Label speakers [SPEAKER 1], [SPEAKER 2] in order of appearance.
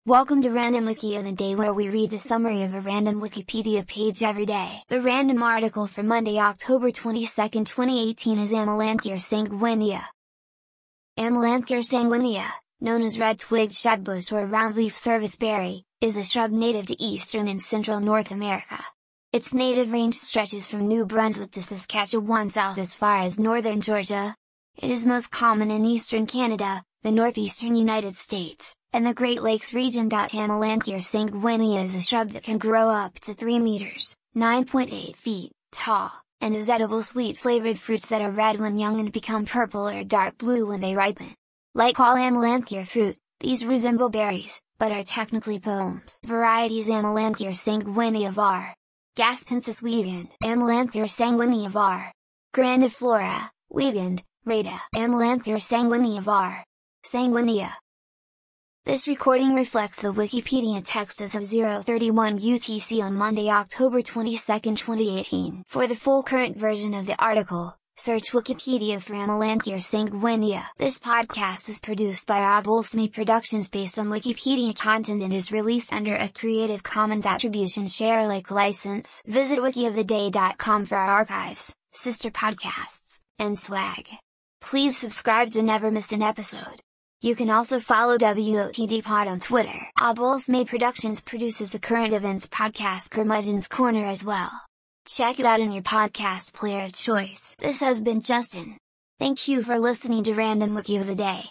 [SPEAKER 1] Welcome to Random Wiki of the Day, where we read the summary of a random Wikipedia page every day. The random article for Monday, October 22, 2018 is Amelanchier sanguinea. Amelanchier sanguinea, known as red-twigged shadbush or roundleaf serviceberry, is a shrub native to eastern and central North America. Its native range stretches from New Brunswick to Saskatchewan south as far as northern Georgia. It is most common in eastern Canada, the northeastern United States, and the Great Lakes region. Amelanchier sanguinea is a shrub that can grow up to 3 meters, 9.8 feet, tall, and is edible sweet-flavored fruits that are red when young and become purple or dark blue when they ripen. Like all amelanchier fruit, these resemble berries, but are technically pomes. Varieties: Amelanchier sanguinea var. Gaspensis Wiegand, Amelanchier sanguinea var. Grandiflora, Wiegand, Rada, Amelanchier sanguinea var. Sanguinea. This recording reflects the Wikipedia text as of 0:31 UTC on Monday, October 22, 2018. For the full current version of the article, search Wikipedia for Amelanchier sanguinea. This podcast is produced by Abolsme Productions based on Wikipedia content and is released under a Creative Commons Attribution Share Alike license. Visit wikioftheday.com for our archives, sister podcasts, and swag. Please subscribe to never miss an episode. You can also follow WOTD Pod on Twitter. Abolsme Productions produces the current events podcast Curmudgeon's Corner as well. Check it out in your podcast player of choice. This has been Justin. Thank you for listening to Random Wiki of the Day.